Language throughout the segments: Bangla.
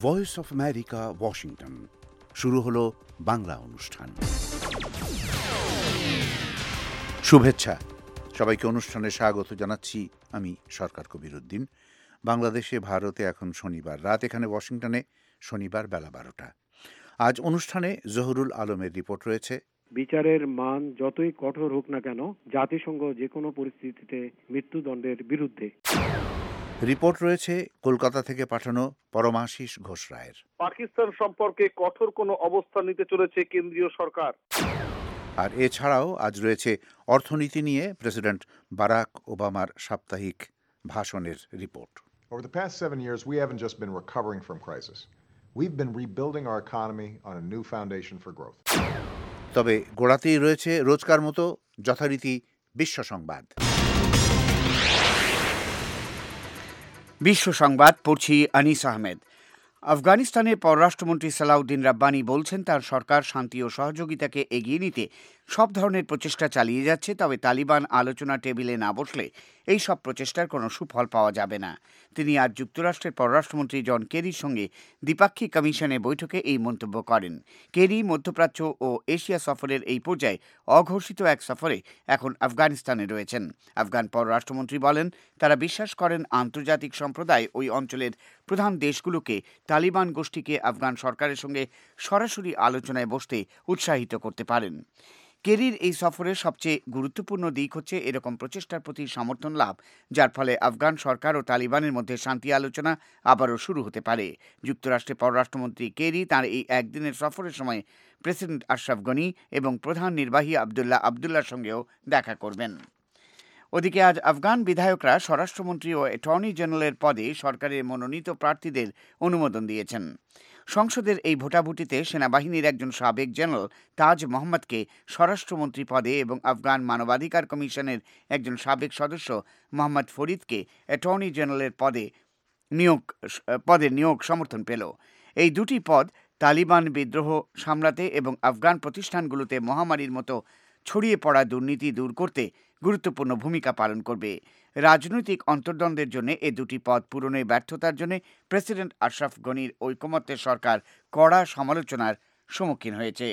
Voice of America, Washington. শুরু হলো বাংলা অনুষ্ঠান। শুভেচ্ছা সবাইকে, অনুষ্ঠানে স্বাগত জানাচ্ছি আমি সরকার কবির উদ্দিন। বাংলাদেশে, ভারতে এখন শনিবার রাত, এখানে ওয়াশিংটনে শনিবার বেলা 12টা। আজ অনুষ্ঠানে জহুরুল আলমের রিপোর্ট রয়েছে। বিচারের মান যতই কঠোর হোক না কেন, জাতিসংঘ যে কোনো পরিস্থিতিতে মৃত্যুদণ্ডের বিরুদ্ধে। রিপোর্ট রয়েছে কলকাতা থেকে পাঠানো পরমাশিস ঘোষ রায়ের। পাকিস্তান সম্পর্কে কঠোর কোনো অবস্থান নিতে চলেছে কেন্দ্রীয় সরকার। আর এছাড়াও আজ রয়েছে অর্থনীতি নিয়ে প্রেসিডেন্ট বারাক ওবামার সাপ্তাহিক ভাষণের report. Over the past 7 years, we haven't just been recovering from crisis. We've been rebuilding our economy on a new foundation for growth. তবে গোড়াতেই রয়েছে রোজকার মতো যথারীতি বিশ্ব সংবাদ। বিশ্ব সংবাদ পড়ছি আনিস আহমেদ। আফগানিস্তানের পররাষ্ট্রমন্ত্রী সালাউদ্দিন রাব্বানি বলছেন তার সরকার শান্তি ও সহযোগিতাকে এগিয়ে নিতে সব ধরনের প্রচেষ্টা চালিয়ে যাচ্ছে, তবে তালিবান আলোচনা টেবিলে না বসলে এই সব প্রচেষ্টার কোনো সুফল পাওয়া যাবে না। তিনি আজ যুক্তরাষ্ট্রের পররাষ্ট্রমন্ত্রী জন কেরির সঙ্গে দ্বিপাক্ষিক কমিশনের বৈঠকে এই মন্তব্য করেন। কেরি মধ্যপ্রাচ্য ও এশিয়া সফরের এই পর্যায়ে অঘোষিত এক সফরে এখন আফগানিস্তানে রয়েছেন। আফগান পররাষ্ট্রমন্ত্রী বলেন তারা বিশ্বাস করেন আন্তর্জাতিক সম্প্রদায় ওই অঞ্চলের প্রধান দেশগুলোকে তালিবান গোষ্ঠীকে আফগান সরকারের সঙ্গে সরাসরি আলোচনায় বসতে উৎসাহিত করতে পারেন। কেরির এই সফরের সবচেয়ে গুরুত্বপূর্ণ দিক হচ্ছে এরকম প্রচেষ্টার প্রতি সমর্থন লাভ, যার ফলে আফগান সরকার ও তালিবানের মধ্যে শান্তি আলোচনা আবারও শুরু হতে পারে। যুক্তরাষ্ট্রের পররাষ্ট্রমন্ত্রী কেরি তাঁর এই একদিনের সফরের সময় প্রেসিডেন্ট আশরাফ গনি এবং প্রধান নির্বাহী আবদুল্লাহর সঙ্গেও দেখা করবেন। ওদিকে আজ আফগান বিধায়করা স্বরাষ্ট্রমন্ত্রী ও অ্যাটর্নি জেনারেলের পদে সরকারের মনোনীত প্রার্থীদের অনুমোদন দিয়েছেন। সংসদের এই ভোটাভুটিতে সেনাবাহিনীর একজন সাবেক জেনারেল তাজ মোহাম্মদকে স্বরাষ্ট্রমন্ত্রী পদে এবং আফগান মানবাধিকার কমিশনের একজন সাবেক সদস্য মোহাম্মদ ফরিদকে অ্যাটর্নি জেনারেলের পদের নিয়োগ সমর্থন পেল। এই দুটি পদ তালিবান বিদ্রোহ সামলাতে এবং আফগান প্রতিষ্ঠানগুলোতে মহামারীর মতো ছড়িয়ে পড়া দুর্নীতি দূর করতে গুরুত্বপূর্ণ ভূমিকা পালন করবে। রাজনৈতিক অন্তর্দ্বন্দ্বের জন্য এ দুটি পদ পূরণের ব্যর্থতার জন্য প্রেসিডেন্ট আশরাফ গনির ঐকমত্যের সরকার কড়া সমালোচনার সম্মুখীন হয়েছে।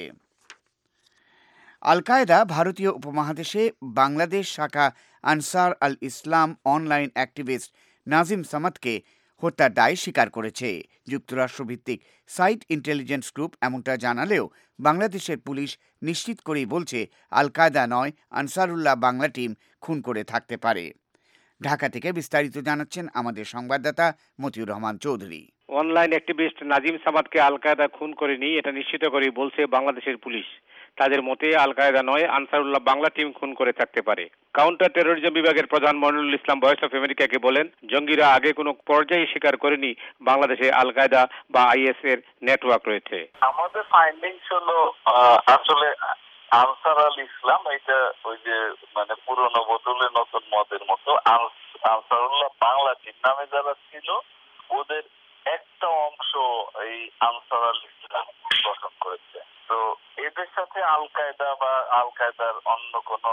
আল কায়েদা ভারতীয় উপমহাদেশে বাংলাদেশ শাখা আনসার আল ইসলাম অনলাইন অ্যাক্টিভিস্ট নাজিম সামাদকে হত্যার দায় স্বীকার করেছে। যুক্তরাষ্ট্রভিত্তিক সাইট ইন্টেলিজেন্স গ্রুপ এমনটা জানালেও বাংলাদেশের পুলিশ নিশ্চিত করেই বলছে আল কায়েদা নয়, আনসারুল্লাহ বাংলা টিম খুন করে থাকতে পারে। ঢাকা থেকে বিস্তারিত জানাচ্ছেন আমাদের সংবাদদাতা মতিউর রহমান চৌধুরী। অনলাইন অ্যাক্টিভিস্ট নাজিম সামাদকে আল কায়েদা খুন করেনি, এটা নিশ্চিত করেই বলছে বাংলাদেশের পুলিশ। তাদের মতে আল কায়েদা নয়, আনসারুল্লাহ বাংলা টিম খুন করে থাকতে পারে। কাউন্টার টেরোরিজম বিভাগের প্রধান মনিরুল ইসলাম ভয়েস অফ আমেরিকাকে বলেন, জঙ্গিরা আগে কোনো পর্যায়ে স্বীকার করেনি বাংলাদেশে আল কায়েদা বা আইএস এর নেটওয়ার্ক রয়েছে। আমাদের ফাইন্ডিংস হলো আসলে আনসার আল ইসলাম, এটা ওই যে মানে পুরনো বোতলে নতুন মদের মতো। আনসারুল্লাহ বাংলা টিম নামে যারা ছিল ওদের একটা অংশ এই আনসার আল ইসলাম গঠন করেছে। তো এদের সাথে আল কায়েদা বা আল কায়েদার অন্য কোনো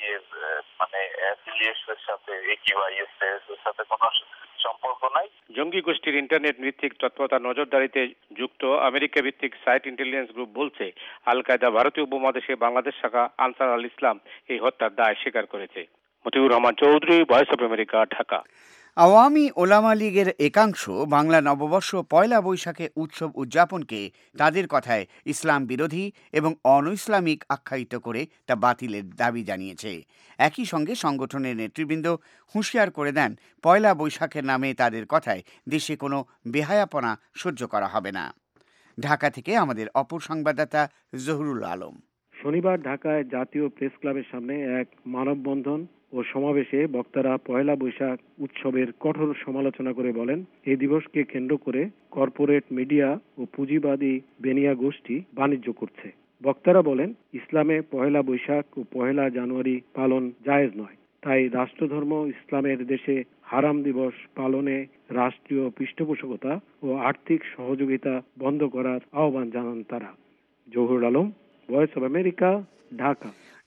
মানে অ্যাফিলিয়েশনের সাথে একিউআইএস এর সাথে কোনো সম্পর্ক নাই। জঙ্গি গোষ্ঠীর ইন্টারনেট ভিত্তিক তৎপরতা নজরদারিতে যুক্ত আমেরিকা ভিত্তিক সাইট ইন্টেলিজেন্স গ্রুপ বলছে আল কায়েদা ভারতীয় উপমহাদেশে বাংলাদেশ শাখা আনসার আল ইসলাম এই হত্যার দায় স্বীকার করেছে। Motiur Rahman Chowdhury, Voice of America, Dhaka. Awami Ulama লীগের একাংশ বাংলা নববর্ষ পয়লা বৈশাখে উৎসব উদযাপনকে তাদের কথায় ইসলাম বিরোধী এবং অনইসলামিক আখ্যায়িত করে তা বাতিলের দাবি জানিয়েছে। একই সঙ্গে সংগঠনের নেতৃবৃন্দ হুঁশিয়ার করে দেন পয়লা বৈশাখের নামে তাদের কথায় দেশে কোনো বেহায়াপনা সহ্য করা হবে না। ঢাকা থেকে আমাদের অপর সংবাদদাতা জহুরুল আলম। শনিবার ঢাকায় জাতীয় প্রেস ক্লাবের সামনে এক মানববন্ধন ও সমাবেশে বক্তারা পয়লা বৈশাখ উৎসবের কঠোর সমালোচনা করে বলেন, এই দিবসকে কেন্দ্র করে কর্পোরেট মিডিয়া ও পুঁজিবাদী বেনিয়া গোষ্ঠী বাণিজ্য করছে। বক্তারা বলেন, ইসলামে পয়লা বৈশাখ ও পয়লা জানুয়ারি পালন জায়েজ নয়, তাই রাষ্ট্রধর্ম ইসলামের দেশে হারাম দিবস পালনে রাষ্ট্রীয় পৃষ্ঠপোষকতা ও আর্থিক সহযোগিতা বন্ধ করার আহ্বান জানান তারা। Zahurul Alam, Voice of America, Dhaka.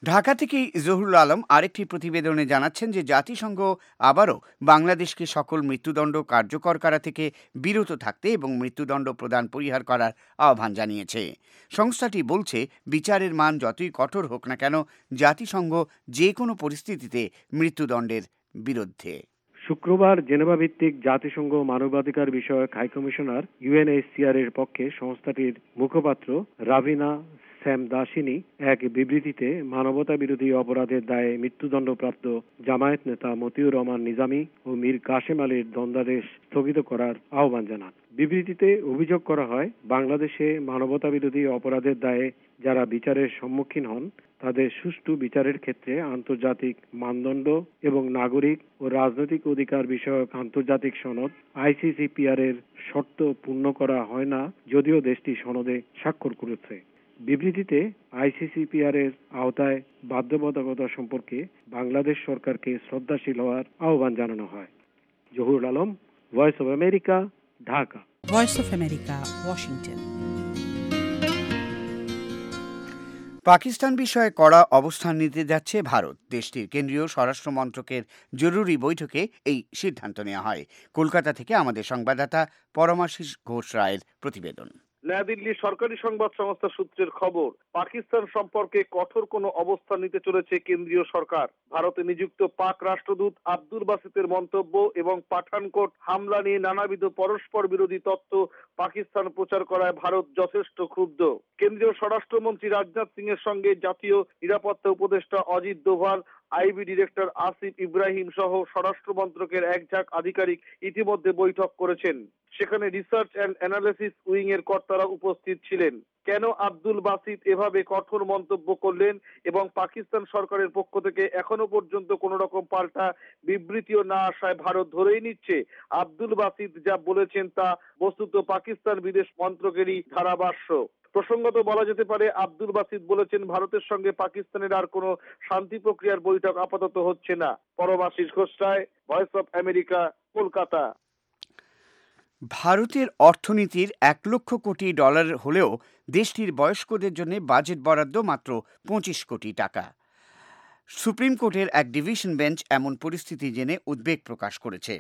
Dhaka থেকে জহুরুল আলম আরেকটি প্রতিবেদনে জানাচ্ছেন যে জাতিসংঘ আবারও বাংলাদেশকে সকল মৃত্যুদণ্ড কার্যকর করা থেকে বিরত থাকতে এবং মৃত্যুদণ্ড প্রদান পরিহার করার আহ্বান জানিয়েছে। সংস্থাটি বলছে, বিচারের মান যতই কঠোর হোক না কেন, জাতিসংঘ যে কোনো পরিস্থিতিতে মৃত্যুদণ্ডের বিরুদ্ধে। শুক্রবার জেনেভা ভিত্তিক জাতিসংঘ মানবাধিকার বিষয়ক হাইকমিশনার ইউএনএইচসিআর এর পক্ষে সংস্থাটির মুখপাত্র রাভিনা স্যামদাসিনী এক বিবৃতিতে মানবতা বিরোধী অপরাধের দায়ে মৃত্যুদণ্ডপ্রাপ্ত জামায়াত নেতা মতিউর রহমান নিজামী ও মীর কাসেম আলীর দণ্ডাদেশ স্থগিত করার আহ্বান জানান। বিবৃতিতে অভিযোগ করা হয়, বাংলাদেশে মানবতা বিরোধী অপরাধের দায়ে যারা বিচারের সম্মুখীন হন তাদের সুষ্ঠু বিচারের ক্ষেত্রে আন্তর্জাতিক মানদণ্ড এবং নাগরিক ও রাজনৈতিক অধিকার বিষয়ক আন্তর্জাতিক সনদ আইসিসিপিআর এর শর্ত পূর্ণ করা হয় না, যদিও দেশটি সনদে স্বাক্ষর করেছে। বিবৃতিতে আইসিসিপিআর এর আওতায় বাধ্যবাধকতা সম্পর্কে বাংলাদেশ সরকারকে শ্রদ্ধাশীল হওয়ার আহ্বান জানানো হয়। Zahurul Alam, Voice of America, Dhaka. Voice of America, Washington. Pakistan বিষয়ে কড়া অবস্থান নিতে যাচ্ছে ভারত। দেশটির কেন্দ্রীয় স্বরাষ্ট্র মন্ত্রকের জরুরি বৈঠকে এই সিদ্ধান্ত নেওয়া হয়। কলকাতা থেকে আমাদের সংবাদদাতা পরমাশিস ঘোষ রায়ের প্রতিবেদন। নয়াদিল্লি সরকারি সংবাদ সংস্থা সূত্রের খবর, পাকিস্তান সম্পর্কে কঠোর কোনো অবস্থান নিতে চলেছে কেন্দ্রীয় সরকার। ভারতে নিযুক্ত পাক রাষ্ট্রদূত আব্দুল বাসিতের মন্তব্য এবং পাঠানকোট হামলা নিয়ে নানাবিধ পরস্পর বিরোধী তত্ত্ব পাকিস্তান প্রচার করায় ভারত যথেষ্ট ক্ষুব্ধ। কেন্দ্রীয় স্বরাষ্ট্রমন্ত্রী রাজনাথ সিং এর সঙ্গে জাতীয় নিরাপত্তা উপদেষ্টা অজিত দোভাল, আইবি ডিরেক্টর আসিফ ইব্রাহিম সহ স্বরাষ্ট্র মন্ত্রকের একঝাঁক আধিকারিক ইতিমধ্যে বৈঠক করেছেন। সেখানে রিসার্চ অ্যান্ড অ্যানালিসিস উইং এর কর্তারা উপস্থিত ছিলেন। কেন আব্দুল বাসিত এভাবে কঠোর মন্তব্য করলেন এবং পাকিস্তান সরকারের পক্ষ থেকে এখনো পর্যন্ত কোনো রকম পাল্টা বিবৃতিও না আসায় ভারত ধরেই নিচ্ছে আব্দুল বাসিত যা বলেছেন তা বস্তুত পাকিস্তান বিদেশ মন্ত্রকেরই ধারাভাষ্য। প্রসঙ্গত বলা যেতে পারে, আব্দুল বাসিত বলেছেন ভারতের সঙ্গে পাকিস্তানের আর কোনো শান্তি প্রক্রিয়ার বৈঠক আপাতত হচ্ছে না। Paramashis Ghosh Roy, Voice of America, Kolkata. ভারতের অর্থনীতির $1 কোটি হলেও দেশটির বয়স্কদের জন্য বাজেট বরাদ্দ মাত্র 25 কোটি টাকা। সুপ্রিম কোর্টের এক ডিভিশন বেঞ্চ এমন পরিস্থিতি জেনে উদ্বেগ প্রকাশ করেছে।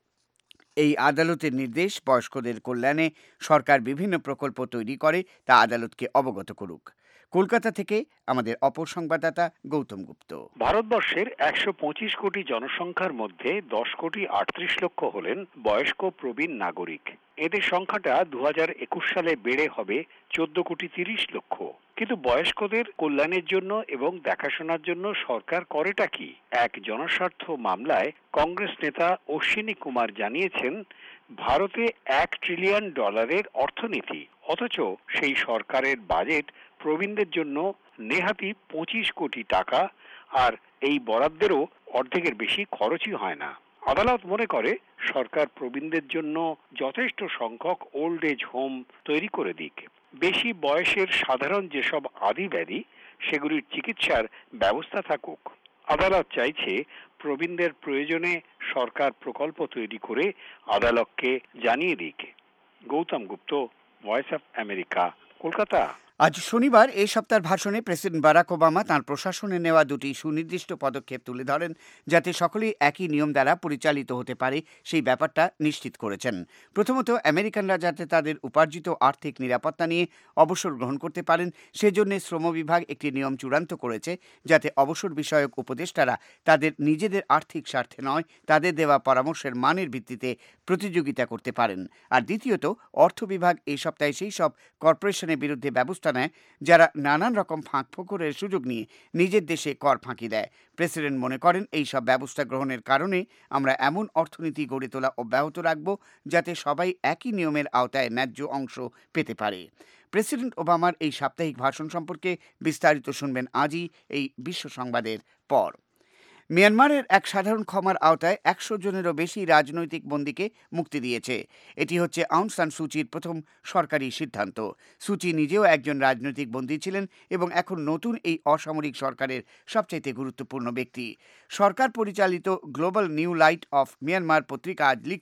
এই আদালতের নির্দেশ, বয়স্কদের কল্যাণে সরকার বিভিন্ন প্রকল্প তৈরি করে তা আদালতকে অবগত করুক। কলকাতা থেকে আমাদের অপর সংবাদদাতা গৌতম গুপ্ত। ভারতবর্ষের 125 কোটি জনসংখ্যার মধ্যে 10 কোটি 38 লক্ষ হলেন বয়স্ক প্রবীণ নাগরিক। এদের সংখ্যাটা 2021 সালে বেড়ে হবে 14 কোটি 30 লক্ষ। কিন্তু বয়স্কদের কল্যাণের জন্য এবং দেখাশোনার জন্য সরকার করেটা কি? এক জনস্বার্থ মামলায় কংগ্রেস নেতা অশ্বিনী কুমার জানিয়েছেন, ভারতে $1 ট্রিলিয়ন অর্থনীতি, অথচ সেই সরকারের বাজেট প্রবীণদের জন্য নেহাতি 25 কোটি টাকা, আর এই বরাদ্দেরও অর্ধেকের বেশি খরচই হয় না। আদালত মনে করে সরকার প্রবীণদের জন্য যথেষ্ট সংখ্যক ওল্ড এজ হোম তৈরি করে দিক। বেশি বয়সের সাধারণ যেসব আদি ব্যাধি সেগুলির চিকিৎসার ব্যবস্থা থাকুক। আদালত চাইছে প্রবীণদের প্রয়োজনে সরকার প্রকল্প তৈরি করে আদালতকে জানিয়ে দিক। Gautam Gupta, Voice of America, Kolkata. আজ শনিবার এই সপ্তাহের ভাষণে প্রেসিডেন্ট বারাক ওবামা তাঁর প্রশাসনে নেওয়া দুটি সুনির্দিষ্ট পদক্ষেপ তুলে ধরেন, যাতে সকলেই একই নিয়ম দ্বারা পরিচালিত হতে পারে সেই ব্যাপারটা নিশ্চিত করেছেন। প্রথমত, আমেরিকানরা যাতে তাদের উপার্জিত আর্থিক নিরাপত্তা নিয়ে অবসর গ্রহণ করতে পারেন, সেজন্য শ্রম বিভাগ একটি নিয়ম চূড়ান্ত করেছে, যাতে অবসর বিষয়ক উপদেষ্টারা তাদের নিজেদের আর্থিক স্বার্থে নয়, তাদের দেওয়া পরামর্শের মানের ভিত্তিতে প্রতিযোগিতা করতে পারেন। আর দ্বিতীয়ত, অর্থ বিভাগ এই সপ্তাহে সেই সব কর্পোরেশনের বিরুদ্ধে ব্যবস্থা নেয় যারা নানান রকম ফাঁকফোকরের সুযোগ নিয়ে নিজের দেশে কর ফাঁকি দেয়। প্রেসিডেন্ট মনে করেন, এই সব ব্যবস্থা গ্রহণের কারণে আমরা এমন অর্থনীতি গড়ে তোলা অব্যাহত রাখব যাতে সবাই একই নিয়মের আওতায় ন্যায্য অংশ পেতে পারে। প্রেসিডেন্ট ওবামার এই সাপ্তাহিক ভাষণ সম্পর্কে বিস্তারিত শুনবেন আজই এই বিশ্ব সংবাদের পর। মিয়ানমারের এক সাধারণ ক্ষমার আওতায় 100 জনেরও বেশি রাজনৈতিক বন্দীকে মুক্তি দিয়েছে। এটি হচ্ছে আউং সান সুচির প্রথম সরকারি সিদ্ধান্ত। সুচি নিজেও একজন রাজনৈতিক বন্দী ছিলেন এবং এখন নতুন এই অসামরিক সরকারের সবচাইতে গুরুত্বপূর্ণ ব্যক্তি। সরকার পরিচালিত Global New Light of Myanmar পত্রিকা আজ লিখছে,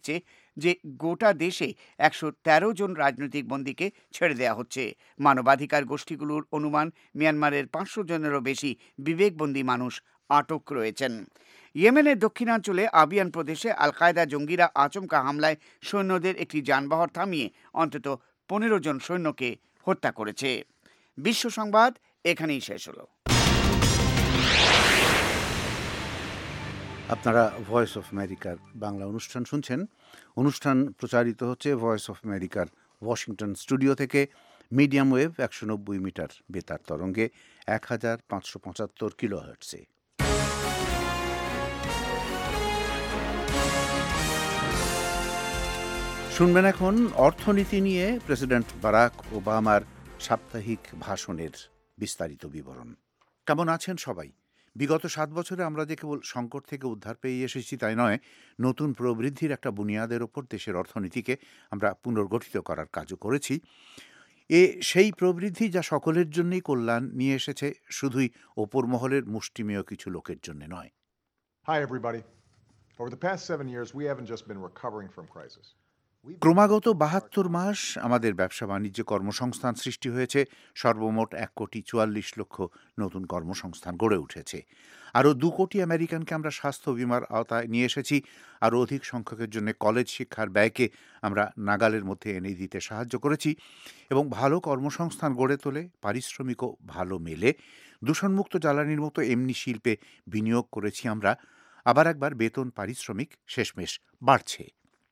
যে গোটা দেশে 113 জন রাজনৈতিক বন্দীকে ছেড়ে দেওয়া হচ্ছে। মানবাধিকার গোষ্ঠীগুলোর অনুমান মিয়ানমারের 500 জনেরও বেশি বিবেকবন্দী মানুষ আটক রয়েছেন। ইয়েমেনের দক্ষিণাঞ্চলে আবিয়ান প্রদেশে আল কায়দা জঙ্গিরা আচমকা হামলায় সৈন্যদের একটি যানবাহন থামিয়ে অন্তত 15 জন সৈন্যকে হত্যা করেছে। বিশ্ব সংবাদ এখানেই শেষ হলো। আপনারা ভয়েস অফ আমেরিকার বাংলা অনুষ্ঠান শুনছেন। অনুষ্ঠান প্রচারিত হচ্ছে ভয়েস অফ আমেরিকার ওয়াশিংটন স্টুডিও থেকে মিডিয়াম ওয়েভ 190 মিটার বেতার তরঙ্গে 1575 কিলোহার্টজে। শুনবেন এখন অর্থনীতি নিয়ে প্রেসিডেন্ট বারাক ওবামার সাপ্তাহিক ভাষণের বিস্তারিত বিবরণ। কেমন আছেন সবাই? বিগত 7 বছরে আমরা যে কেবল সংকট থেকে উদ্ধার পেয়ে এসেছি তাই নয়, নতুন প্রবৃদ্ধির একটা বুনিয়াদের ওপর দেশের অর্থনীতিকে আমরা পুনর্গঠিত করার কাজও করেছি। সেই প্রবৃদ্ধি যা সকলের জন্যই কল্যাণ নিয়ে এসেছে, শুধুই ওপর মহলের মুষ্টিমেয় কিছু লোকের জন্য নয়। Hi, everybody. Over the past 7 years, we haven't just been recovering from crisis. ক্রমাগত 72 মাস আমাদের ব্যবসা বাণিজ্যে কর্মসংস্থান সৃষ্টি হয়েছে। সর্বমোট 1,44 লক্ষ নতুন কর্মসংস্থান গড়ে উঠেছে। আরও 2 কোটি আমেরিকানকে আমরা স্বাস্থ্য বিমার আওতায় নিয়ে এসেছি। আরও অধিক সংখ্যকের জন্য কলেজ শিক্ষার ব্যয়কে আমরা নাগালের মধ্যে এনে দিতে সাহায্য করেছি এবং ভালো কর্মসংস্থান গড়ে তোলে, পারিশ্রমিকও ভালো মেলে। দূষণমুক্ত জ্বালানির মতো এমনি শিল্পে বিনিয়োগ করেছি আমরা। আবার একবার বেতন পারিশ্রমিক শেষমেশ বাড়ছে।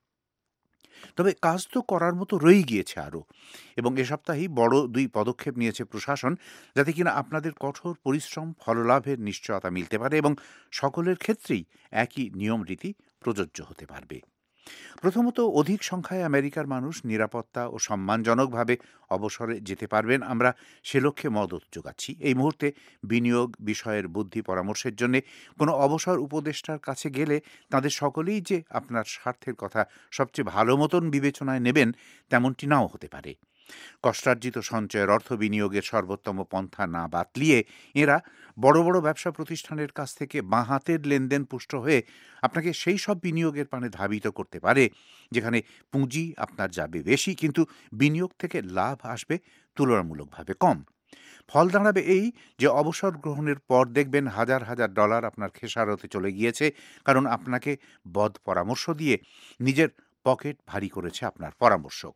তবে কাজ তো করার মতো রয়ে গিয়েছে আরও, এবং এ সপ্তাহেই বড় 2 পদক্ষেপ নিয়েছে প্রশাসন, যাতে কিনা আপনাদের কঠোর পরিশ্রম ফললাভের নিশ্চয়তা মিলতে পারে এবং সকলের ক্ষেত্রেই একই নিয়ম রীতি প্রযোজ্য হতে পারবে। প্রথমত, অধিক সংখ্যায় আমেরিকার মানুষ নিরাপত্তা ও সম্মানজনকভাবে অবসরে যেতে পারবেন, আমরা সে লক্ষ্যে মদত যোগাচ্ছি। এই মুহূর্তে বিনিয়োগ বিষয়ের বুদ্ধি পরামর্শের জন্য কোনো অবসর উপদেষ্টার কাছে গেলে তাদের সকলেই যে আপনার স্বার্থের কথা সবচেয়ে ভালো মতন বিবেচনায় নেবেন তেমনটি নাও হতে পারে। কষ্টার্জিত সঞ্চয়ের অর্থ বিনিয়োগের সর্বোত্তম পন্থা না বাতলিয়ে এরা বড় বড় ব্যবসা প্রতিষ্ঠানের কাছ থেকে বাঁ হাতের লেনদেন পুষ্ট হয়ে আপনাকে সেই সব বিনিয়োগের পানে ধাবিত করতে পারে যেখানে পুঁজি আপনার যাবে বেশি, কিন্তু বিনিয়োগ থেকে লাভ আসবে তুলনামূলকভাবে কম। ফল দাঁড়াবে এই যে অবসর গ্রহণের পর দেখবেন হাজার হাজার ডলার আপনার খেসারতে চলে গিয়েছে, কারণ আপনাকে বদ পরামর্শ দিয়ে নিজের পকেট ভারী করেছে আপনার পরামর্শক।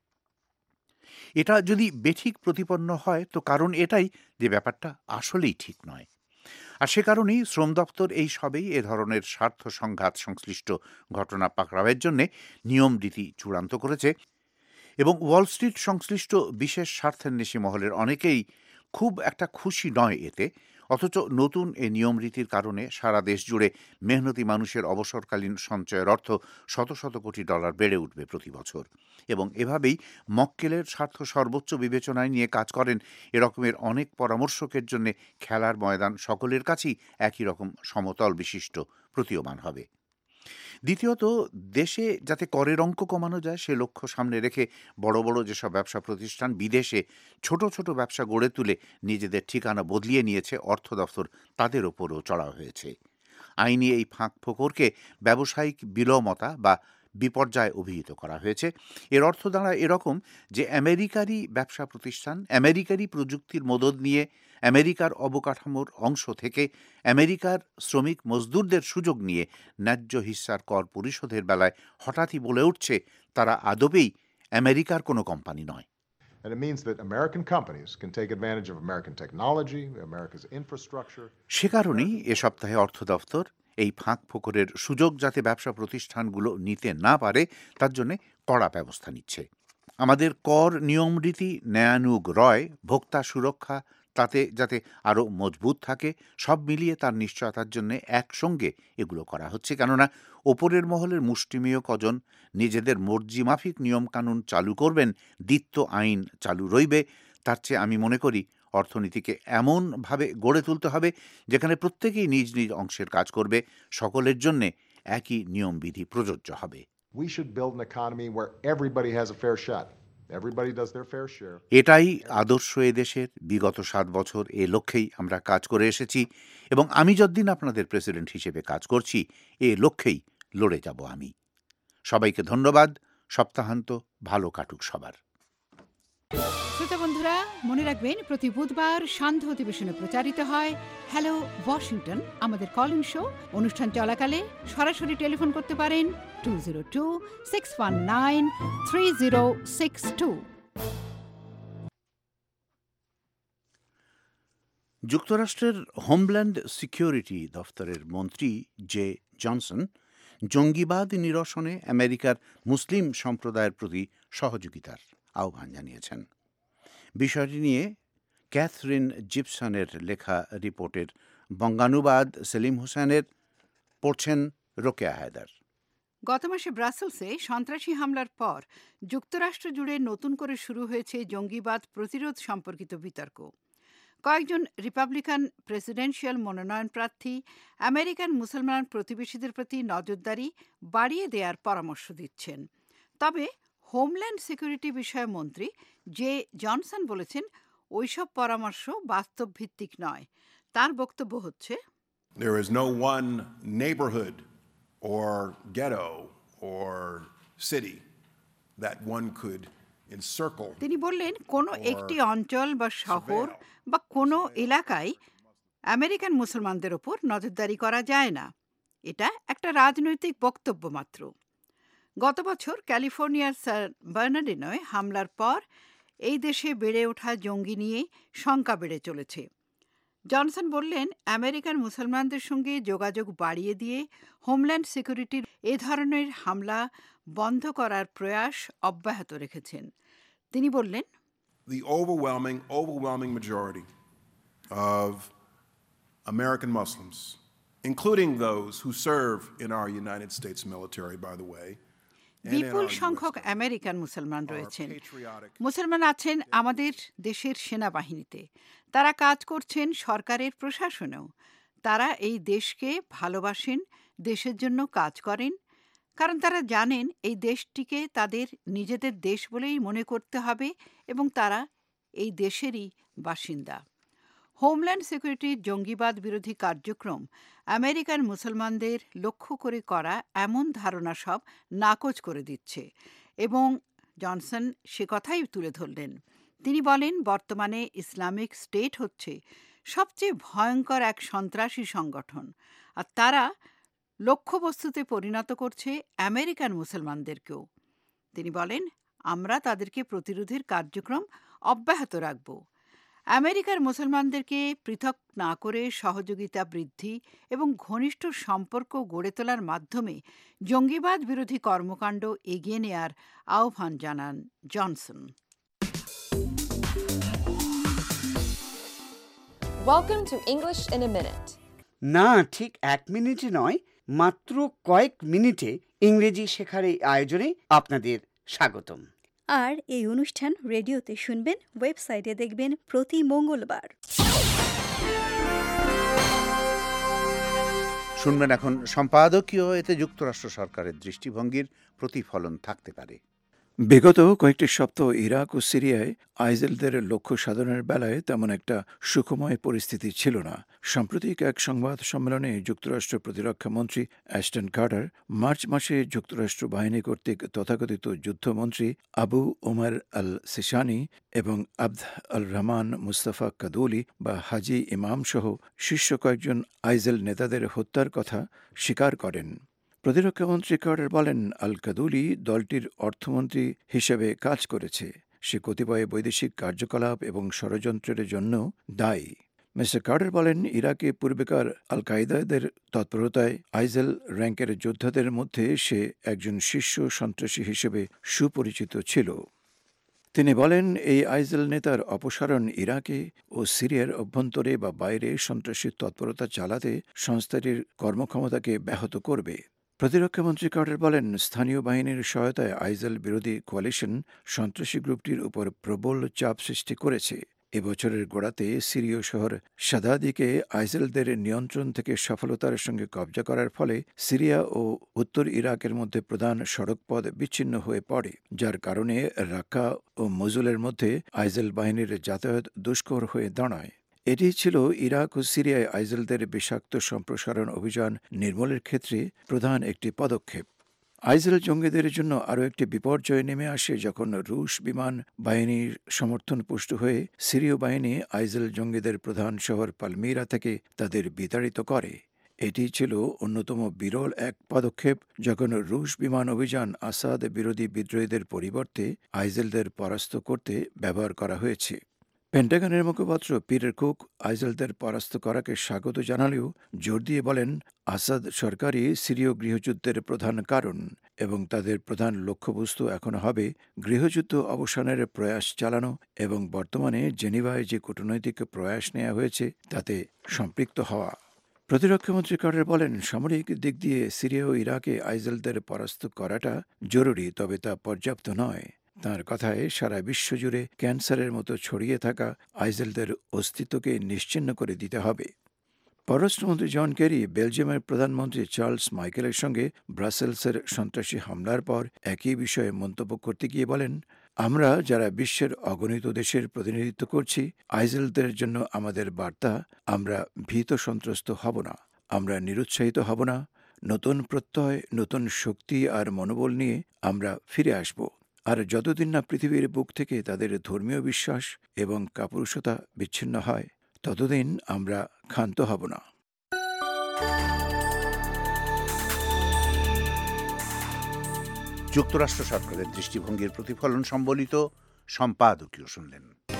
এটা যদি বেঠিক প্রতিপন্ন হয় তো কারণ এটাই যে ব্যাপারটা আসলেই ঠিক নয়। আর সে কারণেই শ্রম দপ্তর এই সবেই এ ধরনের স্বার্থ সংঘাত সংশ্লিষ্ট ঘটনা পাকড়াওয়ের জন্য নিয়ম রীতি চূড়ান্ত করেছে এবং ওয়াল স্ট্রিট সংশ্লিষ্ট বিশেষ স্বার্থান্বেষী মহলের অনেকেই খুব একটা খুশি নয় এতে। অথচ নতুন এই নিয়ম রীতির কারণে সারা দেশ জুড়ে মেহনতি মানুষের অবসরকালীন সঞ্চয়ের অর্থ শত শত কোটি ডলার বেড়ে উঠবে প্রতি বছর। এবং এভাবেই মক্কেলের স্বার্থ সর্বোচ্চ বিবেচনায় নিয়ে কাজ করেন এরকমের অনেক পরামর্শকের জন্য খেলার ময়দান সকলের কাছেই একই রকম সমতল বিশিষ্ট প্রতীয়মান হবে। দ্বিতীয়ত, দেশে যাতে করের অঙ্ক কমানো যায় সে লক্ষ্য সামনে রেখে বড় বড় যেসব ব্যবসা প্রতিষ্ঠান বিদেশে ছোট ছোট ব্যবসা গড়ে তুলে নিজেদের ঠিকানা বদলিয়ে নিয়েছে, অর্থ দফতর তাদের ওপরও চড়া হয়েছে। আইনি এই ফাঁক ফোকরকে ব্যবসায়িক বিলমতা বা বিপর্যয় অভিহিত করা হয়েছে। এর অর্থ দাঁড়ায় এরকম যে আমেরিকারই ব্যবসা প্রতিষ্ঠান আমেরিকারই প্রযুক্তির মদদ নিয়ে আমেরিকার অবকাঠামোর অংশ থেকে আমেরিকার শ্রমিক মজদুরদের সুযোগ নিয়ে ন্যায্য হিস্সার কর পরিশোধের বেলায় হঠাৎই বলে উঠছে তারা আদবেই আমেরিকার কোনো কোম্পানি নয়। And it means that American companies can take advantage of American technology, America's infrastructure. সে কারণেই এ সপ্তাহে অর্থ দফতর এই ফাঁক ফোকরের সুযোগ যাতে ব্যবসা প্রতিষ্ঠানগুলো নিতে না পারে তার জন্য কড়া ব্যবস্থা নিচ্ছে। আমাদের কর নিয়মরীতি ন্যায়ানুগ ভোক্তা সুরক্ষা তাতে যাতে আরও মজবুত থাকে, সব মিলিয়ে তার নিশ্চয়তার জন্য একসঙ্গে এগুলো করা হচ্ছে। কেননা ওপরের মহলের মুষ্টিমেয় কজন নিজেদের মর্জি মাফিক নিয়মকানুন চালু করবেন, দ্বিত্ব আইন চালু রইবে। তার চেয়ে আমি মনে করি অর্থনীতিকে এমনভাবে গড়ে তুলতে হবে যেখানে প্রত্যেকেই নিজ নিজ অংশের কাজ করবে, সকলের জন্যে একই নিয়মবিধি প্রযোজ্য হবে। We should build an economy where everybody has a fair shot. Everybody does their fair share. এটাই আদর্শ এদেশের। বিগত 7 বছর এ লক্ষ্যেই আমরা কাজ করে এসেছি এবং আমি যতদিন আপনাদের প্রেসিডেন্ট হিসেবে কাজ করছি এ লক্ষ্যেই লড়ে যাব আমি। সবাইকে ধন্যবাদ। সপ্তাহান্ত ভালো কাটুক সবার। শ্রোতা বন্ধুরা, মনে রাখবেন প্রতি বুধবার সান্ধ্য অধিবেশনে প্রচারিত হয় হ্যালো ওয়াশিংটন, আমাদের কলিং শো। অনুষ্ঠান চলাকালে সরাসরি টেলিফোন করতে পারেন 202-619-3062। যুক্তরাষ্ট্রের হোমল্যান্ড সিকিউরিটি দফতরের মন্ত্রী জে জনসন জঙ্গিবাদ নিরসনে আমেরিকার মুসলিম সম্প্রদায়ের প্রতি সহযোগিতার আহ্বান জানিয়েছেন। বিষয়টি নিয়ে ক্যাথরিন জিপসনের লেখা রিপোর্টের বঙ্গানুবাদ সেলিম হোসেনের পড়ছেন রোকেয়া হায়দার। গত মাসে ব্রাসেলসে সন্ত্রাসী হামলার পর যুক্তরাষ্ট্র জুড়ে নতুন করে শুরু হয়েছে জঙ্গিবাদ প্রতিরোধ সম্পর্কিত বিতর্ক। কয়েকজন রিপাবলিকান প্রেসিডেন্সিয়াল মনোনয়ন প্রার্থী আমেরিকান মুসলমান প্রতিবেশীদের প্রতি নজরদারি বাড়িয়ে দেওয়ার পরামর্শ দিচ্ছেন। তবে হোমল্যান্ড সিকিউরিটি বিষয়ক মন্ত্রী জে জনসন বলেছেন ওইসব পরামর্শ বাস্তব ভিত্তিক নয়। তার বক্তব্য হচ্ছে, There is no one neighborhood or ghetto or city that one could encircle. তিনি বললেন, কোনো একটি অঞ্চল বা শহর বা কোনো এলাকায় আমেরিকান মুসলমানদের ওপর নজরদারি করা যায় না। এটা একটা রাজনৈতিক বক্তব্য মাত্র। গত বছর ক্যালিফোর্নিয়ার সান বার্নার্ডিনোয় হামলার পর এই দেশে বেড়ে ওঠা জঙ্গি নিয়ে শঙ্কা বেড়ে চলেছে। জনসন বললেন, আমেরিকান মুসলমানদের সঙ্গে যোগাযোগ বাড়িয়ে দিয়ে হোমল্যান্ড সিকিউরিটির এ ধরনের হামলা বন্ধ করার প্রয়াস অব্যাহত রেখেছেন। তিনি বললেন, The overwhelming majority of American Muslims, including those who serve in our United States military, by the way, বিপুল সংখ্যক আমেরিকান মুসলমান রয়েছেন। মুসলমান আছেন আমাদের দেশের সেনাবাহিনীতে, তারা কাজ করছেন সরকারের প্রশাসনেও। তারা এই দেশকে ভালোবাসেন, দেশের জন্য কাজ করেন, কারণ তারা জানেন এই দেশটিকে তাদের নিজেদের দেশ বলেই মনে করতে হবে এবং তারা এই দেশেরই বাসিন্দা। হোমল্যান্ড সিকিউরিটির জঙ্গিবাদ বিরোধী কার্যক্রম আমেরিকান মুসলমানদের লক্ষ্য করে করা এমন ধারণা সব নাকচ করে দিচ্ছে এবং জনসন সে কথাই তুলে ধরলেন। তিনি বলেন, বর্তমানে ইসলামিক স্টেট হচ্ছে সবচেয়ে ভয়ঙ্কর এক সন্ত্রাসী সংগঠন, আর তারা লক্ষ্যবস্তুতে পরিণত করছে আমেরিকান মুসলমানদেরকেও। তিনি বলেন, আমরা তাদেরকে প্রতিরোধের কার্যক্রম অব্যাহত রাখব। আমেরিকার মুসলমানদেরকে পৃথক না করে সহযোগিতা বৃদ্ধি এবং ঘনিষ্ঠ সম্পর্ক গড়ে তোলার মাধ্যমে জঙ্গিবাদ বিরোধী কর্মকাণ্ড এগিয়ে নেয়ার আহ্বান জানান Johnson. Welcome to English in a Minute. না, ঠিক 1 মিনিটে নয়, মাত্র কয়েক মিনিটে ইংরেজি শেখার এই আয়োজনে আপনাদের স্বাগতম। আর এই অনুষ্ঠান রেডিওতে শুনবেন, ওয়েবসাইটে দেখবেন প্রতি মঙ্গলবার। শুনবেন এখন সম্পাদকীয়, এতে যুক্তরাষ্ট্র সরকারের দৃষ্টিভঙ্গির প্রতিফলন থাকতে পারে। বিগত কয়েকটি সপ্তাহ ইরাক ও সিরিয়ায় আইজেলদের লক্ষ্য সাধনের বেলায় তেমন একটা সুখময় পরিস্থিতি ছিল না। সাম্প্রতিক এক সংবাদ সম্মেলনে যুক্তরাষ্ট্র প্রতিরক্ষা মন্ত্রী অ্যাশটন কার্টার মার্চ মাসে যুক্তরাষ্ট্র বাহিনী কর্তৃক তথাকথিত যুদ্ধমন্ত্রী আবু ওমর আল সিশানি এবং আবদ আল রহমান মুস্তাফা কাদুলি বা হাজি ইমাম সহ শীর্ষ কয়েকজন আইজেল নেতাদের হত্যার কথা স্বীকার করেন। প্রতিরক্ষামন্ত্রী কার্টার বলেন, আল কাদুলি দলটির অর্থমন্ত্রী হিসেবে কাজ করেছে। সে কতিপয় বৈদেশিক কার্যকলাপ এবং ষড়যন্ত্রের জন্য দায়ী। মিস্টার কার্টার বলেন, ইরাকে পূর্বেকার আল কায়দাদের তৎপরতায় আইজেল র্যাঙ্কের যোদ্ধাদের মধ্যে সে একজন শীর্ষ সন্ত্রাসী হিসেবে সুপরিচিত ছিল। তিনি বলেন, এই আইজেল নেতার অপসারণ ইরাকে ও সিরিয়ার অভ্যন্তরে বা বাইরে সন্ত্রাসী তৎপরতা চালাতে সংস্থাটির কর্মক্ষমতাকে ব্যাহত করবে। প্রতিরক্ষামন্ত্রী কার্টার বলেন, স্থানীয় বাহিনীর সহায়তায় আইজেল বিরোধী কোয়ালিশন সন্ত্রাসী গ্রুপটির উপর প্রবল চাপ সৃষ্টি করেছে। এবছরের গোড়াতে সিরীয় শহর সাদাদিকে আইজেলদের নিয়ন্ত্রণ থেকে সফলতার সঙ্গে কবজা করার ফলে সিরিয়া ও উত্তর ইরাকের মধ্যে প্রধান সড়কপথ বিচ্ছিন্ন হয়ে পড়ে, যার কারণে রাক্কা ও মজুলের মধ্যে আইজেল বাহিনীর যাতায়াত দুষ্কর হয়ে দাঁড়ায়। এটি ছিল ইরাক ও সিরিয়ায় আইজেলদের বিষাক্ত সম্প্রসারণ অভিযান নির্মূলের ক্ষেত্রে প্রধান একটি পদক্ষেপ। আইসিল জঙ্গিদের জন্য আরও একটি বিপর্যয় নেমে আসে যখন রুশ বিমান বাহিনীর সমর্থন পুষ্ট হয়ে সিরীয় বাহিনী আইসিল জঙ্গিদের প্রধান শহর পালমিরা থেকে তাদের বিতাড়িত করে। এটি ছিল অন্যতম বিরল এক পদক্ষেপ যখন রুশ বিমান অভিযান আসাদ বিরোধী বিদ্রোহীদের পরিবর্তে আইসিলদের পরাস্ত করতে ব্যবহার করা হয়েছে। পেন্টাগনের মুখপাত্র পিটার কুক আইসিলদের পরাস্ত করাকে স্বাগত জানালেও জোর দিয়ে বলেন আসাদ সরকারই সিরীয় গৃহযুদ্ধের প্রধান কারণ এবং তাদের প্রধান লক্ষ্যবস্তু এখন হবে গৃহযুদ্ধ অবসানের প্রয়াস চালানো এবং বর্তমানে জেনিভায় যে কূটনৈতিক প্রয়াস নেওয়া হয়েছে তাতে সম্পৃক্ত হওয়া। প্রতিরক্ষামন্ত্রী কার্টার বলেন সামরিক দিক দিয়ে সিরিয়া ও ইরাকে আইসিলদের পরাস্ত করাটা জরুরি, তবে তা পর্যাপ্ত নয়। তাঁর কথায় সারা বিশ্বজুড়ে ক্যান্সারের মতো ছড়িয়ে থাকা আইসিলদের অস্তিত্বকে নিশ্চিহ্ন করে দিতে হবে। পররাষ্ট্রমন্ত্রী জন কেরি বেলজিয়ামের প্রধানমন্ত্রী চার্লস মাইকেলের সঙ্গে ব্রাসেলসের সন্ত্রাসী হামলার পর একই বিষয়ে মন্তব্য করতে গিয়ে বলেন, আমরা যারা বিশ্বের অগণিত দেশের প্রতিনিধিত্ব করছি, আইসিলদের জন্য আমাদের বার্তা, আমরা ভীত সন্ত্রস্ত হব না, আমরা নিরুৎসাহিত হব না। নতুন প্রত্যয়, নতুন শক্তি আর মনোবল নিয়ে আমরা ফিরে আসব। আর যতদিন না পৃথিবীর বুক থেকে তাদের ধর্মীয় বিশ্বাস এবং কাপুরুষতা বিচ্ছিন্ন হয়, ততদিন আমরা ক্ষান্ত হব না। যুক্তরাষ্ট্র সরকারের দৃষ্টিভঙ্গির প্রতিফলন সম্বলিত সম্পাদকীয় শুনলেন।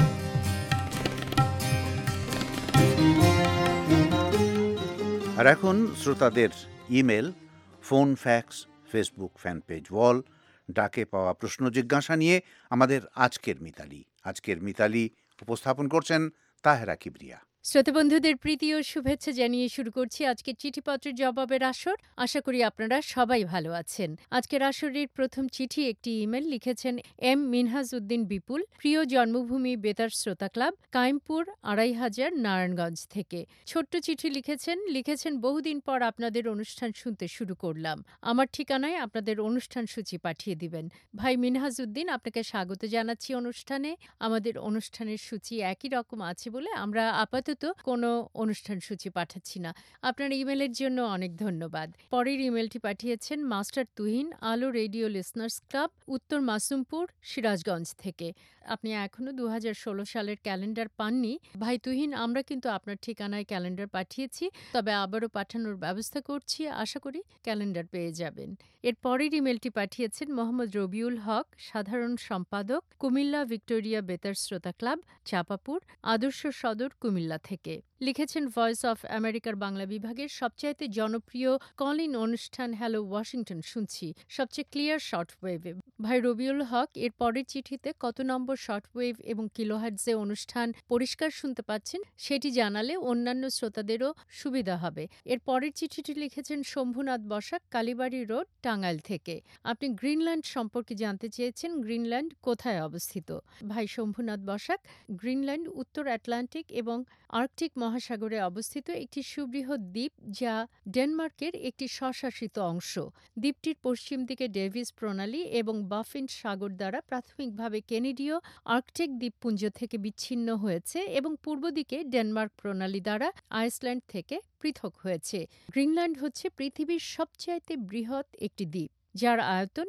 আর এখন শ্রোতাদের email, phone, fax, Facebook fan page wall, ডাকে পাওয়া প্রশ্ন জিজ্ঞাসা নিয়ে আমাদের আজকের মিতালি উপস্থাপন করছেন তাহেরা কিবরিয়া। শ্রোতাবন্ধুদের প্রীতি ও শুভেচ্ছা জানিয়ে শুরু করছি আজকের চিঠিপত্রের জবাবের আসর। আশা করি আপনারা সবাই ভালো আছেন। আজকের আসরের প্রথম চিঠি একটি ইমেল লিখেছেন এম মিনহাজ উদ্দিন বিপুল। প্রিয় জন্মভূমি বেতার শ্রোতা ক্লাব, কাইমপুর ২৫০০ নারায়ণগঞ্জ থেকে ছোট্ট চিঠি লিখেছেন বহুদিন পর আপনাদের অনুষ্ঠান শুনতে শুরু করলাম। আমার ঠিকানায় আপনাদের অনুষ্ঠান সূচি পাঠিয়ে দিবেন। ভাই মিনহাজ উদ্দিন, আপনাকে স্বাগত জানাচ্ছি অনুষ্ঠানে। আমাদের অনুষ্ঠানের সূচি একই রকম আছে বলে আমরা আপাতত কোনো অনুষ্ঠান সূচি পাঠাচ্ছি না। আপনার ইমেলের জন্য অনেক ধন্যবাদ। পরের ইমেলটি পাঠিয়েছেন মাস্টার তুহিন, আলো রেডিও লিসনার্স ক্লাব, উত্তর মাসুমপুর, সিরাজগঞ্জ থেকে। আপনি এখনো ২০১৬ সালের ক্যালেন্ডার পাননি। ভাই তুহিন, আমরা কিন্তু আপনার ঠিকানায় ক্যালেন্ডার পাঠিয়েছি, তবে আবারও পাঠানোর ব্যবস্থা করছি। আশা করি ক্যালেন্ডার পেয়ে যাবেন। এর পরের ইমেলটি পাঠিয়েছেন মোহাম্মদ রবিউল হক, সাধারণ সম্পাদক, কুমিল্লা ভিক্টোরিয়া বেতার শ্রোতা ক্লাব, চাপাপুর, আদর্শ সদর, কুমিল্লা থেকে। লিখেছেন ভয়েস অফ আমেরিকার বাংলা বিভাগের সবচাইতে জনপ্রিয় কল ইন অনুষ্ঠান হ্যালো ওয়াশিংটন শুনছি, সবচেয়ে ক্লিয়ার শর্টওয়েভে। ভাই রবিউল হক, এর পরের চিঠিতে কত নম্বর শর্টওয়েভ এবং কিলোহার্টজে অনুষ্ঠান পরিষ্কার শুনতে পাচ্ছেন সেটি জানালে অন্যান্য শ্রোতাদেরও সুবিধা হবে। এর পরের চিঠিটি লিখেছেন শম্ভুনাথ বসাক, কালীবাড়ি রোড, টাঙ্গাইল থেকে। আপনি গ্রিনল্যান্ড সম্পর্কে জানতে চেয়েছেন। গ্রিনল্যান্ড কোথায় অবস্থিত? ভাই শম্ভুনাথ বসাক, গ্রিনল্যান্ড উত্তর আটলান্টিক এবং আর্কটিক মহাসাগরে অবস্থিত একটি সুবৃহৎ দ্বীপ, যা ডেনমার্কের একটি স্বশাসিত অংশ। দ্বীপটির পশ্চিম দিকে ডেভিস প্রণালী এবং বাফিন সাগর দ্বারা প্রাথমিকভাবে কেনেডীয় আর্কটিক দ্বীপপুঞ্জ থেকে বিচ্ছিন্ন হয়েছে এবং পূর্ব দিকে ডেনমার্ক প্রণালী দ্বারা আইসল্যান্ড থেকে পৃথক হয়েছে। গ্রিনল্যান্ড হচ্ছে পৃথিবীর সবচাইতে বৃহৎ একটি দ্বীপ, যার আয়তন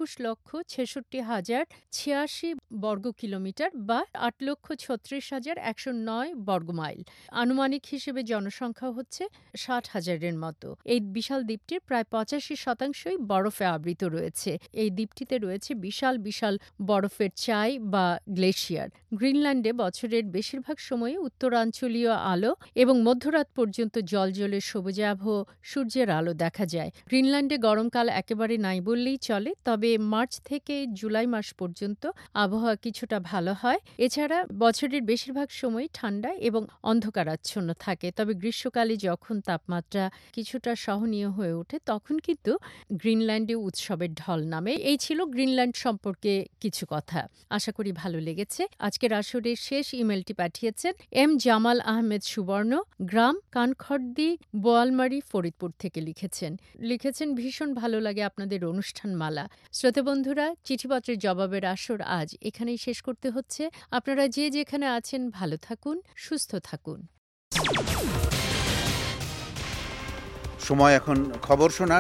২১,৬৬,০৮৬ বর্গ কিলোমিটার বা ৮,৩৬,১০৯ বর্গমাইল। আনুমানিক হিসেবে জনসংখ্যা হচ্ছে ৬০,০০০-এর মতো। এই বিশাল দ্বীপটির প্রায় ৮৫% বরফে আবৃত রয়েছে। এই দ্বীপটিতে রয়েছে বিশাল বিশাল বরফের চাই বা গ্লেশিয়ার। গ্রিনল্যান্ডে বছরের বেশিরভাগ সময়ে উত্তরাঞ্চলীয় আলো এবং মধ্যরাত পর্যন্ত জলজলে সবুজাভ সূর্যের আলো দেখা যায়। গ্রিনল্যান্ডে গরমকাল একেবারে নাই বললেই চলে, তবে মার্চ থেকে জুলাই মাস পর্যন্ত আবহাওয়া কিছুটা ভালো হয়। এছাড়া বছরের বেশিরভাগ সময় ঠান্ডা এবং অন্ধকারাচ্ছন্ন থাকে, তবে গ্রীষ্মকালে যখন তাপমাত্রা কিছুটা সহনীয় হয়ে ওঠে তখন কিন্তু গ্রিনল্যান্ডে উৎসবের ঢল নামে। এই ছিল গ্রিনল্যান্ড সম্পর্কে কিছু কথা। আশা করি ভালো লেগেছে। আজকের আসরের শেষ ইমেলটি পাঠিয়েছেন এম জামাল আহমেদ সুবর্ণ, গ্রাম কানখর্দি, বোয়ালমারি, ফরিদপুর থেকে। লিখেছেন ভীষণ ভালো লাগে আপনাদের অনুষ্ঠান মালা। শ্রোতাবন্ধুরা, চিঠিপত্রের জবাবের আসর আজ এখানেই শেষ করতে হচ্ছে। আপনারা যে যেখানে আছেন ভালো থাকুন, সুস্থ থাকুন। সময় এখন খবর শোনার।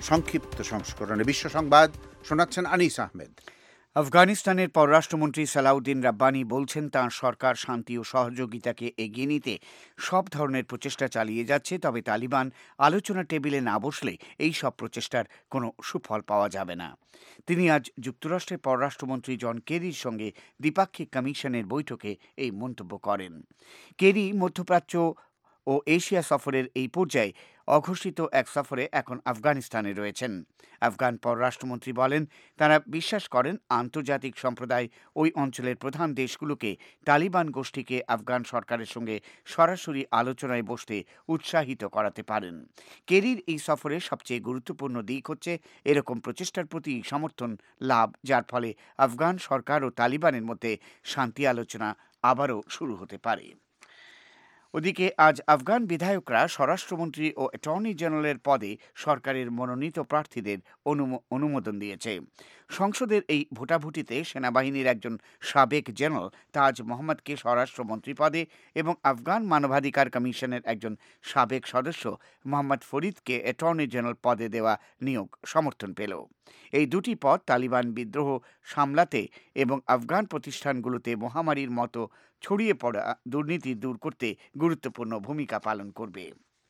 সংক্ষিপ্ত সংস্করণে বিশ্ব সংবাদ শোনাচ্ছেন আনিস আহমেদ। আফগানিস্তানের পররাষ্ট্রমন্ত্রী সালাউদ্দিন রাব্বানি বলছেন তাঁর সরকার শান্তি ও সহযোগিতাকে এগিয়ে নিতে সব ধরনের প্রচেষ্টা চালিয়ে যাচ্ছে, তবে তালিবান আলোচনা টেবিলে না বসলে এই সব প্রচেষ্টার কোনো সুফল পাওয়া যাবে না। তিনি আজ যুক্তরাষ্ট্রের পররাষ্ট্রমন্ত্রী জন কেরির সঙ্গে দ্বিপাক্ষিক কমিশনের বৈঠকে এই মন্তব্য করেন। কেরি মধ্যপ্রাচ্য ও এশিয়া সফরের এই পর্যায়ে অঘোষিত এক সফরে এখন আফগানিস্তানে রয়েছেন। আফগান পররাষ্ট্রমন্ত্রী বলেন, তারা বিশ্বাস করেন আন্তর্জাতিক সম্প্রদায় ওই অঞ্চলের প্রধান দেশগুলোকে তালিবান গোষ্ঠীকে আফগান সরকারের সঙ্গে সরাসরি আলোচনায় বসতে উৎসাহিত করাতে পারেন। কেরির এই সফরের সবচেয়ে গুরুত্বপূর্ণ দিক হচ্ছে এরকম প্রচেষ্টার প্রতি সমর্থন লাভ, যার ফলে আফগান সরকার ও তালিবানের মধ্যে শান্তি আলোচনা আবারও শুরু হতে পারে। ওদিকে আজ আফগান বিধায়করা স্বরাষ্ট্রমন্ত্রী ও অ্যাটর্নি জেনারেলের পদে সরকারের মনোনীত প্রার্থীদের অনুমোদন দিয়েছে। সংসদের এই ভোটাভুটিতে সেনাবাহিনীর একজন সাবেক জেনারেল তাজ মোহাম্মদকে স্বরাষ্ট্রমন্ত্রী পদে এবং আফগান মানবাধিকার কমিশনের একজন সাবেক সদস্য মোহাম্মদ ফরিদকে অ্যাটর্নি জেনারেল পদে দেওয়া নিয়োগ সমর্থন পেল। এই দুটি পদ তালিবান বিদ্রোহ সামলাতে এবং আফগান প্রতিষ্ঠানগুলোতে মহামারীর মতো ছড়িয়ে পড়া দুর্নীতি দূর করতে গুরুত্বপূর্ণ ভূমিকা পালন করবে।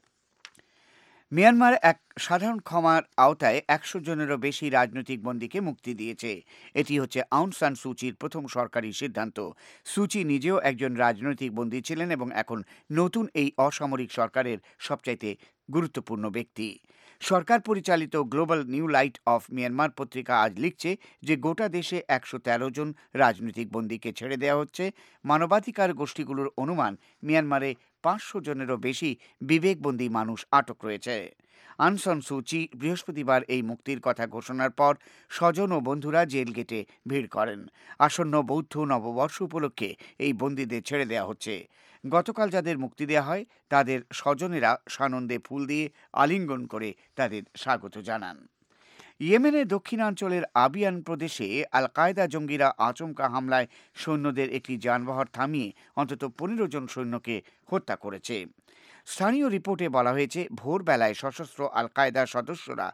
মিয়ানমার এক সাধারণ ক্ষমার আওতায় 100 জনেরও বেশি রাজনৈতিক বন্দীকে মুক্তি দিয়েছে। এটি হচ্ছে আউং সান সুচির প্রথম সরকারি সিদ্ধান্ত। সুচি নিজেও একজন রাজনৈতিক বন্দী ছিলেন এবং এখন নতুন এই অসামরিক সরকারের সবচাইতে গুরুত্বপূর্ণ ব্যক্তি। সরকার পরিচালিত Global New Light of Myanmar পত্রিকা আজ লিখছে যে গোটা দেশে 113 জন রাজনৈতিক বন্দীকে ছেড়ে দেওয়া হচ্ছে। মানবাধিকার গোষ্ঠীগুলোর অনুমান মিয়ানমারে 500 জনেরও বেশি বিবেকবন্দী মানুষ আটক রয়েছে। আং সান সুচি বৃহস্পতিবার এই মুক্তির কথা ঘোষণার পর স্বজন ও বন্ধুরা জেল গেটে ভিড় করেন। আসন্ন বৌদ্ধ নববর্ষ উপলক্ষে এই বন্দীদের ছেড়ে দেওয়া হচ্ছে। গতকাল যাদের মুক্তি দেওয়া হয় তাদের স্বজনেরা সানন্দে ফুল দিয়ে আলিঙ্গন করে তাদের স্বাগত জানান। ইয়েমেনের দক্ষিণাঞ্চলের আবিয়ান প্রদেশে আল কায়দা জঙ্গিরা আচমকা হামলায় সৈন্যদের একটি যানবাহন থামিয়ে অন্তত 15 জন সৈন্যকে হত্যা করেছে। স্থানীয় রিপোর্টে বলা হয়েছে, ভোরবেলায় সশস্ত্র আল কায়দার সদস্যরা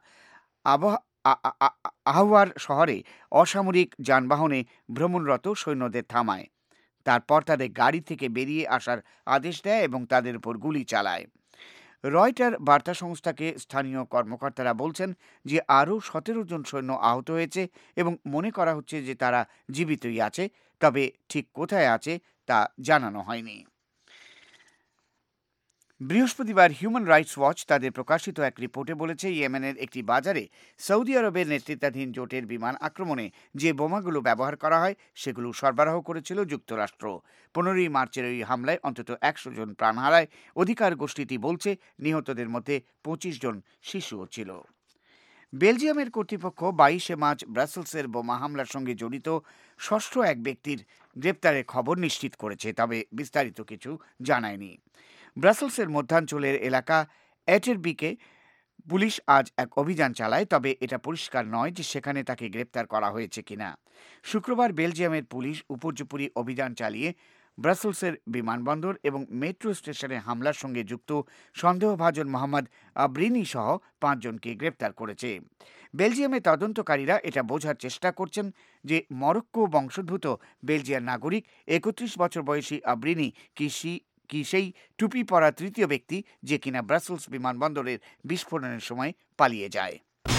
আহওয়ার শহরে অসামরিক যানবাহনে ভ্রমণরত সৈন্যদের থামায়। তারপর তাদের গাড়ি থেকে বেরিয়ে আসার আদেশ দেয় এবং তাদের উপর গুলি চালায়। রয়টার বার্তা সংস্থাকে স্থানীয় কর্মকর্তারা বলছেন যে আরও 17 জন সৈন্য আহত হয়েছে এবং মনে করা হচ্ছে যে তারা জীবিতই আছে, তবে ঠিক কোথায় আছে তা জানানো হয়নি। বৃহস্পতিবার হিউম্যান রাইটস ওয়াচ তাদের প্রকাশিত এক রিপোর্টে বলেছে, ইয়েমেনের একটি বাজারে সৌদি আরবের নেতৃত্বাধীন জোটের বিমান আক্রমণে যে বোমাগুলো ব্যবহার করা হয় সেগুলো সরবরাহ করেছিল যুক্তরাষ্ট্র। 15 মার্চের ওই হামলায় অন্তত 100 জন প্রাণ হারায়। অধিকার গোষ্ঠীটি বলছে নিহতদের মধ্যে 25 জন শিশুও ছিল। বেলজিয়ামের কর্তৃপক্ষ 22 মার্চ ব্রাসেলসের বোমা হামলার সঙ্গে জড়িত ষষ্ঠ এক ব্যক্তির গ্রেপ্তারের খবর নিশ্চিত করেছে, তবে বিস্তারিত কিছু জানায়নি। ব্রাসেলসের মধ্যাঞ্চলের এলাকা এটেরবিকে পুলিশ আজ এক অভিযান চালায়, তবে এটা পরিষ্কার নয় যে সেখানে তাকে গ্রেপ্তার করা হয়েছে কিনা। শুক্রবার বেলজিয়ামের পুলিশ উপর্যুপরি অভিযান চালিয়ে ব্রাসেলসের বিমানবন্দর এবং মেট্রো স্টেশনে হামলার সঙ্গে যুক্ত সন্দেহভাজন মোহাম্মদ আবরিনি সহ 5 জনকে গ্রেপ্তার করেছে। বেলজিয়ামের তদন্তকারীরা এটা বোঝার চেষ্টা করছেন যে মরক্কো বংশোদ্ভূত বেলজিয়ান নাগরিক 31 বছর বয়সী আবরিনি কি সেই টুপি পরা তৃতীয় ব্যক্তি যে কিনা ব্রাসেলস বিমানবন্দরের বিস্ফোরণের সময় পালিয়ে যায়।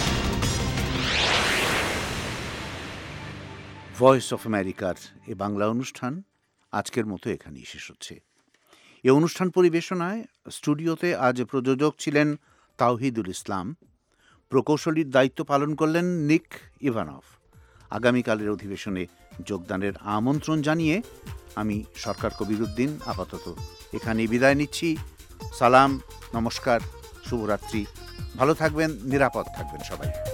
ভয়েস অফ আমেরিকার এ বাংলা অনুষ্ঠান আজকের মতো এখানেই শেষ হচ্ছে। এ অনুষ্ঠান পরিবেশনায় স্টুডিওতে আজ প্রযোজক ছিলেন তাওহিদুল ইসলাম, প্রকৌশলীর দায়িত্ব পালন করলেন নিক ইভানভ। আগামীকালের অধিবেশনে যোগদানের আমন্ত্রণ জানিয়ে আমি সরকার কবিরুদ্দিন আপাতত এখানেই বিদায় নিচ্ছি। সালাম, নমস্কার, শুভরাত্রি। ভালো থাকবেন, নিরাপদ থাকবেন সবাই।